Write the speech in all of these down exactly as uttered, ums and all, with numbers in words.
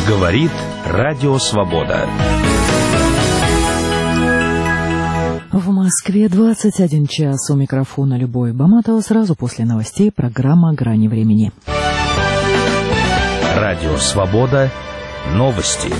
Говорит Радио Свобода. В Москве двадцать один час. У микрофона Любовь Баматова. Сразу после новостей программа «Грани времени». Радио Свобода. Новости.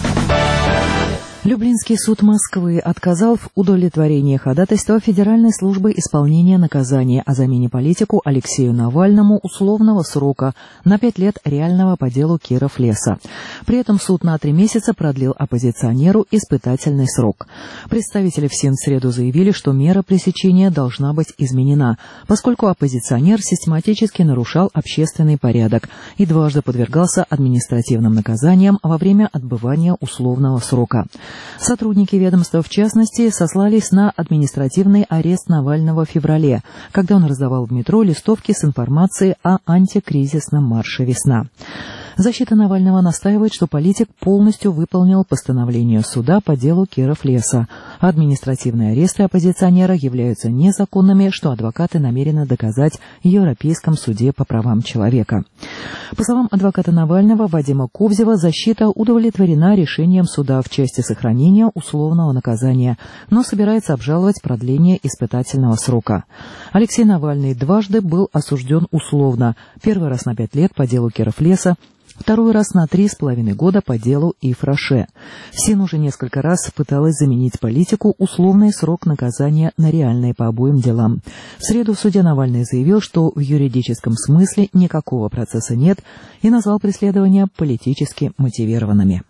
Люблинский суд Москвы отказал в удовлетворении ходатайства Федеральной службы исполнения наказания о замене политику Алексею Навальному условного срока на пять лет реального по делу Киров-Леса. При этом суд на три месяца продлил оппозиционеру испытательный срок. Представители ФСИН в среду заявили, что мера пресечения должна быть изменена, поскольку оппозиционер систематически нарушал общественный порядок и дважды подвергался административным наказаниям во время отбывания условного срока. Сотрудники ведомства, в частности, сослались на административный арест Навального в феврале, когда он раздавал в метро листовки с информацией о антикризисном марше «Весна». Защита Навального настаивает, что политик полностью выполнил постановление суда по делу Киров-Леса. Административные аресты оппозиционера являются незаконными, что адвокаты намерены доказать в Европейском суде по правам человека. По словам адвоката Навального Вадима Кобзева, защита удовлетворена решением суда в части сохранения условного наказания, но собирается обжаловать продление испытательного срока. Алексей Навальный дважды был осужден условно. Первый раз на пять лет по делу Киров-Леса, второй раз на три с половиной года по делу Ифраше. ФСИН уже несколько раз пыталась заменить политику условный срок наказания на реальный по обоим делам. В среду в суде Навальный заявил, что в юридическом смысле никакого процесса нет, и назвал преследования политически мотивированными.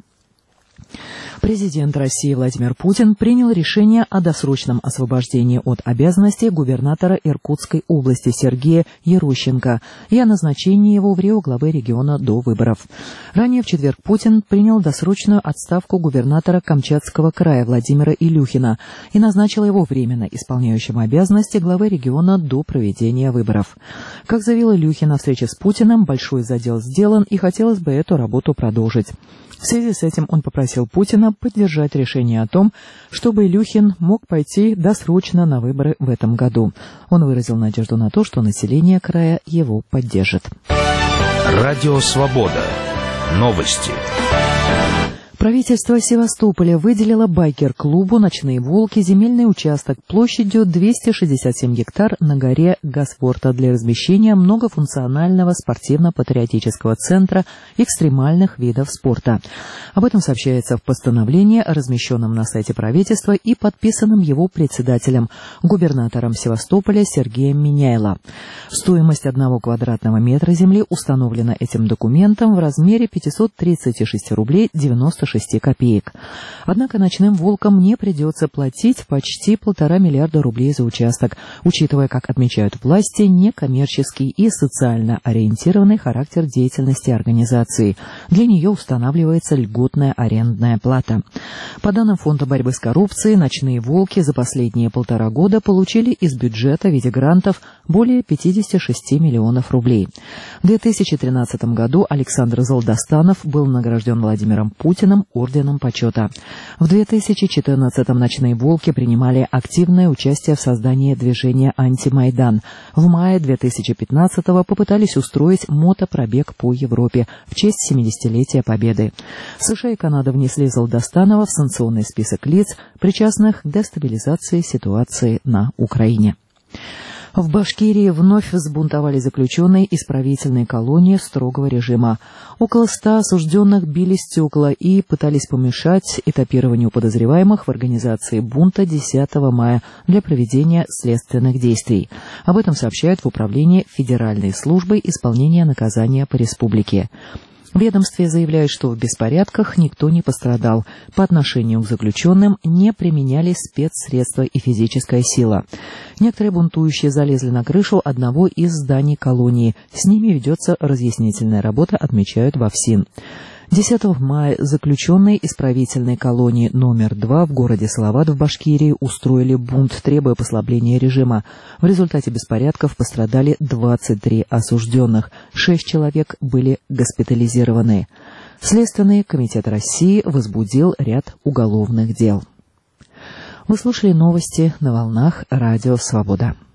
Президент России Владимир Путин принял решение о досрочном освобождении от обязанностей губернатора Иркутской области Сергея Ерощенко и о назначении его в Рио главы региона до выборов. Ранее в четверг Путин принял досрочную отставку губернатора Камчатского края Владимира Илюхина и назначил его временно исполняющим обязанности главы региона до проведения выборов. Как заявил Илюхин на встрече с Путиным, большой задел сделан, и хотелось бы эту работу продолжить. В связи с этим он попросил Путина поддержать решение о том, чтобы Илюхин мог пойти досрочно на выборы в этом году. Он выразил надежду на то, что население края его поддержит. Радио Свобода. Новости. Правительство Севастополя выделило байкер-клубу «Ночные волки» земельный участок площадью двести шестьдесят семь гектар на горе Гасфорта для размещения многофункционального спортивно-патриотического центра экстремальных видов спорта. Об этом сообщается в постановлении, размещенном на сайте правительства и подписанном его председателем, губернатором Севастополя Сергеем Миняйло. Стоимость одного квадратного метра земли установлена этим документом в размере пятьсот тридцать шесть рублей девяносто шесть копеек. Однако «Ночным волкам» не придется платить почти полтора миллиарда рублей за участок, учитывая, как отмечают власти, некоммерческий и социально ориентированный характер деятельности организации. Для нее устанавливается льготная арендная плата. По данным Фонда борьбы с коррупцией, «Ночные волки» за последние полтора года получили из бюджета в виде грантов более пятьдесят шесть миллионов рублей. В две тысячи тринадцатом году Александр Золдостанов был награжден Владимиром Путиным орденом почета. В две тысячи четырнадцатом «Ночные волки» принимали активное участие в создании движения «Антимайдан». В мае две тысячи пятнадцатого попытались устроить мотопробег по Европе в честь семидесятилетия Победы. США и Канада внесли Золдостанова в санкционный список лиц, причастных к дестабилизации ситуации на Украине. В Башкирии вновь взбунтовали заключенные исправительной колонии строгого режима. Около ста осужденных били стекла и пытались помешать этапированию подозреваемых в организации бунта десятого мая для проведения следственных действий. Об этом сообщают в Управлении Федеральной службы исполнения наказания по республике. В ведомстве заявляют, что в беспорядках никто не пострадал. По отношению к заключенным не применялись спецсредства и физическая сила. Некоторые бунтующие залезли на крышу одного из зданий колонии. С ними ведется разъяснительная работа, отмечают во ФСИН. десятого мая заключенные исправительной колонии номер два в городе Салават в Башкирии устроили бунт, требуя послабления режима. В результате беспорядков пострадали двадцать три осужденных, шесть человек были госпитализированы. Следственный комитет России возбудил ряд уголовных дел. Вы слушали новости на волнах Радио Свобода.